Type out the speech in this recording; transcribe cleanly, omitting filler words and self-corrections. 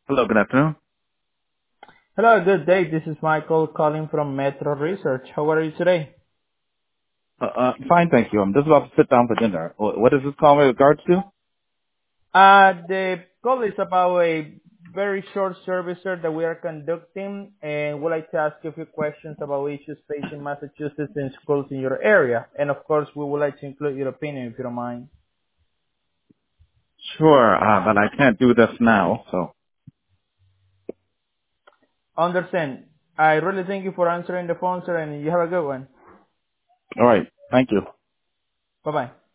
Hello, good afternoon. Hello, good day. This is Michael calling from Metro Research. How are you today? Fine, thank you. I'm just about to sit down for dinner. What is this call in regards to? The call is about a very short service sir, that we are conducting, and we'd like to ask you a few questions about issues facing Massachusetts in schools in your area. And of course, we would like to include your opinion if you don't mind. Sure, but I can't do this now, so. Understand. I really thank you for answering the phone, sir, and you have a good one. Alright, thank you. Bye-bye.